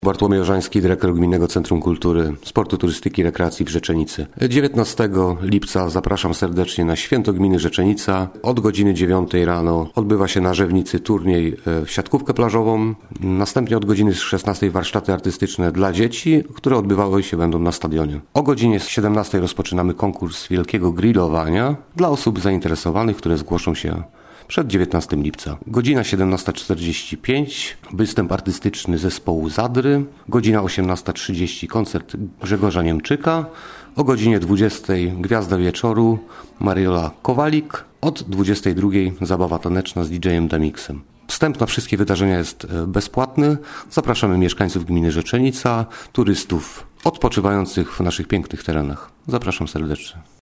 Bartłomiej Orzański, dyrektor Gminnego Centrum Kultury, Sportu, Turystyki i Rekreacji w Rzeczenicy. 19 lipca zapraszam serdecznie na Święto Gminy Rzeczenica. Od godziny 9 rano odbywa się na Żewnicy turniej w siatkówkę plażową. Następnie od godziny 16 warsztaty artystyczne dla dzieci, które odbywały się będą na stadionie. O godzinie 17 rozpoczynamy konkurs wielkiego grillowania dla osób zainteresowanych, które zgłoszą się przed 19 lipca. Godzina 17:45 występ artystyczny zespołu Zadry. Godzina 18:30 koncert Grzegorza Niemczyka. O godzinie 20 Gwiazda Wieczoru Mariola Kowalik. Od 22 zabawa taneczna z DJ-em Demixem. Wstęp na wszystkie wydarzenia jest bezpłatny. Zapraszamy mieszkańców gminy Rzeczenica, turystów odpoczywających w naszych pięknych terenach. Zapraszam serdecznie.